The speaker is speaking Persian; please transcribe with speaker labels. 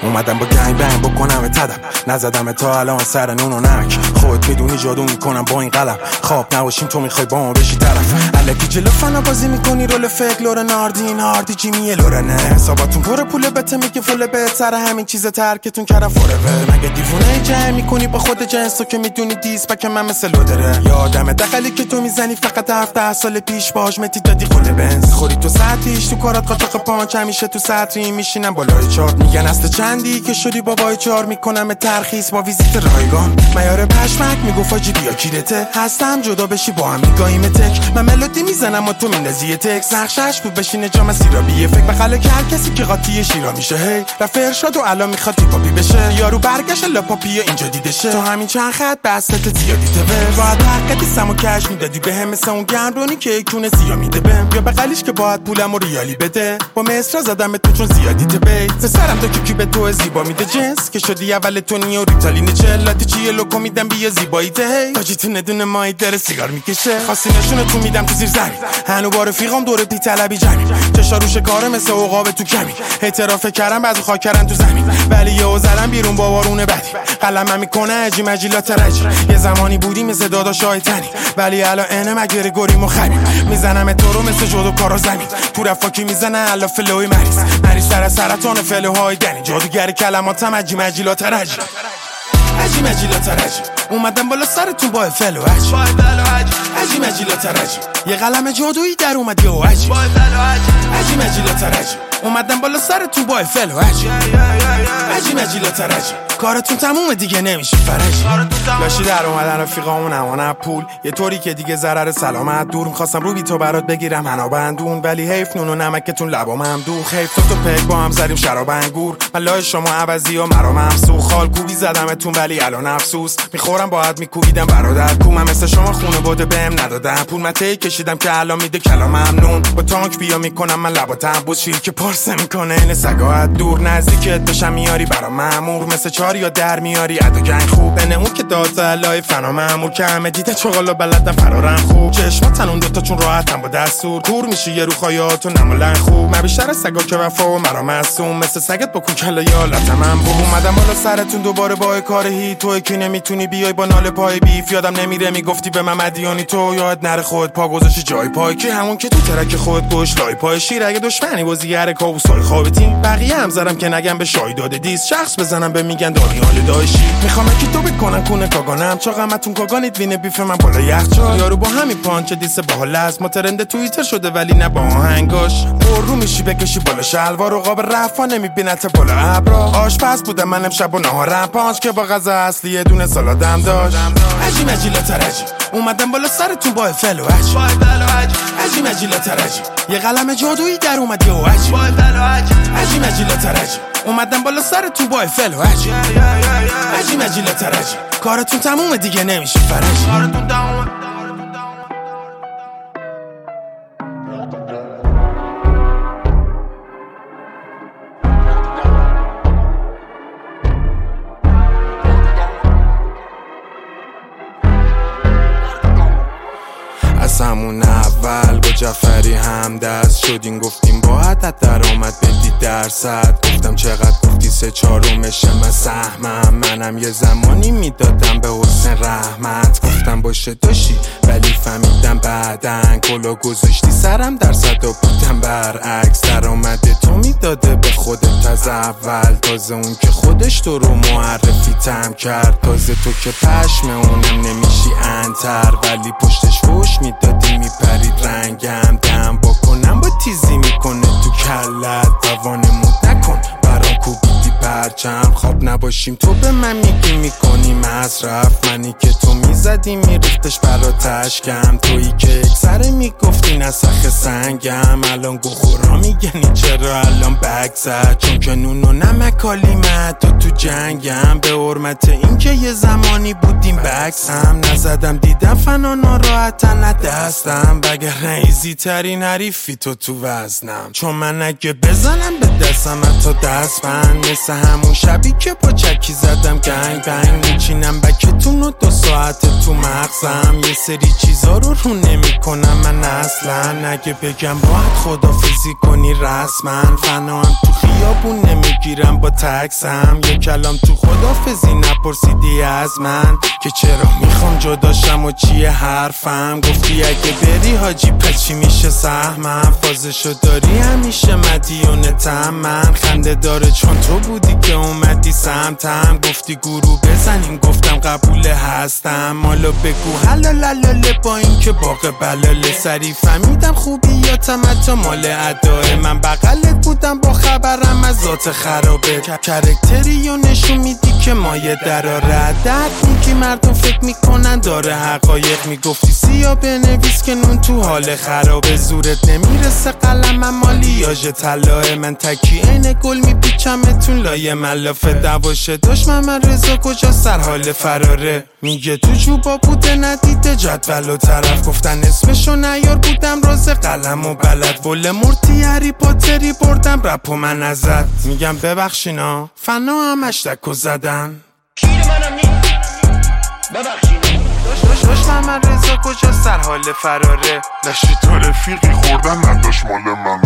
Speaker 1: اومدم با گنگ بنگ بکنم تدم، نزدم تا الان سر نون و نمک. خودت میدونی جادو میکنم با این قلم، خواب نباشیم تو میخوای با ما بشی طرف. الکی جلو فنا بازی میکنی رول فکر لور ناردین هاردی جیمی لورنه. حساباتون پر پول بته میگه فول بهتره همین چیز ترکتون کردم فورور. مگه دیوونه جمع میکنی با خود جنس تو که میدونی دیس بک من مثل لودره. یادم دقلی که تو میزنی فقط 17 سال پیش باش متی دادی خود بنز. خوری تو ساعتیش تو کارات قاچاق پانچ همیشه تو سطری میشینم بالای چارت. میگن اصل چندی که شدی بابای چار میکنم ترخیص با ویزیت رایگان. معیار پشمک میگفت آجی بیا کیرته هستم جدا بشی با هم میگاییم تک. من ملودی میزنم و تو میندازی تک. نقشش بود بشینه جام سیرابیه فکر بخله که هر کسی که قاطی شیرا میشه. هی رفت ارشاد و الان میخواد پاپی بشه. یارو برگشت لاپاپی اینجا دیده شه. تو همین چند خط بستت زیادی تبه. باید حقیقتی سمو کش میدادی بهم مثل اون گندونی که یکونه سیا میده بهم. یا بغلیش که باید پولمو ریالی بده. با مصر زدم تو چون زیادی تبه. سرم تو کی به تو زیبا میده جنس که شدی اول تونی و ریتالین چلاتی چیه لوکو میدم بیا زیبایی ته. باجی تو ندونه مای در سیگار میکشه. خاصی نشونه تو میدم تو زیر زمین. هنو با رفیقام دور پی طلبی جمعی. چشا روش کاره مثل عقاب تو کمی. اعتراف کردم بعضی خاکرن تو زمین. ولی یهو زدم بیرون با بارون بدی. قلمم میکنه اجی مجیلات رج. یه زمانی بودی مثل داداشای تنی. ولی الان انم اگه گوری مخبی. میزنم تو رو مثل جودو کارو زمین. تو رفاکی میزنه الا فلوی مریض سر سرطان فلوهای دنی. جادوگر کلماتم اجی مجیلات رج. اجی مجیلات رج. اومدم بالا سرتون با فل و اج. اجی مجیلات رج. یه قلم جادویی در اومد یو اج. اجی مجیلات رج. اومدم بالا سرتون با فل و اج. اجی مجیلات رج. کارتون تمومه دیگه نمیشه فرج. لاشی در اومدن رفیقامون امانه پول یه طوری که دیگه ضرر سلامت دور. می‌خواستم رو بی تو برات بگیرم حنا بندون ولی حیف نون و نمکتون لبام دوخ. حیف تو پک با هم زدیم شراب انگور. من لای شما عوضی و مرا ممسوخ. خال کوبی زدمتون ولی الان افسوس میخورم باید میکوبیدم برادر کومم مثل شما خونه بوده بهم ندادم پول. من تی کشیدم که الان میده کلام ممنون. با تانک بیا میکنم من لباتم بوس. شیر که پارسه میکنه این سگاهت دور. نزدیکت بشم میاری برا مامور مثل چار یا در میاری ادا گنگ خوب. بنه اون که داد لای فنا مامور که همه دیده چغالا بلدن فرارم خوب. چشماتن اون دوتا چون راحتم با دستور کور میشی یه رو خایاتو نمالن خوب. من بیشتر سگا که وفا و مرا معصوم مثل سگت با کوکلا یا لطمم خوب. اومدم بالا سرتون دوباره با کار هی. تو کی نمیتونی بیای با نال پای بیف. یادم نمیره میگفتی به من مدیانی تو یاد نره خودت پا گذاشتی جای پای که همون که تو ترک خودت گوش لای پای شیر. اگه دشمنی بازیگر کابوسای خوابتین بقیه هم زدم که نگم به شای داده دیس. شخص بزنم به میگن دانیال داشی. میخوام که تو بکنن کونه کاگانم چاقمتون کاگانید وینه بیف من بالا یخچال. یارو با همین پانچ دیس باحال است. ما ترند توییتر شده ولی نه با آهنگاش. رو میشی بکشی بالا شلوار و قاب رفا نمیبینت بالا ابرا. آشپز بودم من امشب و نهارم پانچ که با غذا اصلی یه دونه سالادم داشت. اجی مجیلات رج. اومدم بالا سرتون با فل و اج. اجی مجیلات رج. یه قلم جادویی در اومد یو اج. اجی مجیلات رج. اومدم بالا سرتون با فل و اج. اجی مجیلات رج. کارتون تمومه دیگه نمیشه فرج. کارتون تمومه. از همون اول با جعفری هم دست شدیم گفتیم با عدد درآمد بدی درصد. گفتم چقدر گفتی 3/4 من سهمم. منم یه زمانی میدادم به حسن رحمت. گفتم باشه داشتی ولی فهمیدم بعدن کلا گذاشتی سرم درصد و بودم برعکس. درآمد تو میداده به خودت از اول. تازه اون که خودش تو رو معرفی تم کرد. تازه تو که پشم اونم نمیشی انتر ولی پشتش فوش میدادی میپرید رنگم. دم با کنم با تیزی میکنه تو کلت. دوانمون نکن برام کوبیدی پرچم. خواب نباشیم تو به من میگی میکنی مصرف. منی که تو میزدی میریختش برا تشکم. تویی که اکسره میگفتی نسخ سنگم. الان گو خورا میگنی چرا الان بک زد. چون که نون و نمکالیمت تو جنگم. به حرمت این که یه زمانی بودیم بکس هم. نزدم دیدم فنا ناراحتن ندستم. بگه ریزی ترین حریفی تو وزنم. چون من اگه بزنم به دستم تا دست بند. مثل همون شبی که با چکی زدم گنگ بنگ. میچینم بکتون و 2 ساعت تو مغزم. یه سری چیزا رو نمی کنم من اصلا. اگه بگم باید خدافزی کنی رسما. فنا هم تو خیابون نمیگیرم با تکسم. یه کلام تو خدافزی نپرسیدی از من که چرا میخوام جداشم و چیه حرفم. گفتی اگه بری حاجی پس چی میشه سهمم. فازشو داری همیشه مدیونتم. من خنده داره چون تو بودی که اومدی سمتم. گفتی گروه بزنیم گفتم قبول هستم. مالا بگو حلالالاله با این که باقه بلاله. سری فهمیدم خوبیاتم حتی مال ادای. من بغلت بودم با خبرم از ذات خرابه. کرکتری و نشون میدی که مایه دراره. درد میگی مردم فکر میکنن داره حقایق. میگفتی سیاه بنویس که نون تو حال خرابه. زورت نمیرسه قلمم مالیاژ طلاه. من تکی عین گل میپیچمتون لایه ملافه. دواشه دشمن من رضا کجا سر حال فراره. میگه تو جوبا بوده ندیده جدول و طرف. گفتن اسمشو نیار بودم راز قلم و بلد. ول مرتی هری پاتری بردم رپ و من ازت. میگم ببخشینا فنا همش دکو زدن.
Speaker 2: شیر منم نی ببخشینا
Speaker 1: دشمن من رضا کجا سر حال فراره.
Speaker 3: نشتی تا رفیقی خوردن نداشت مال من.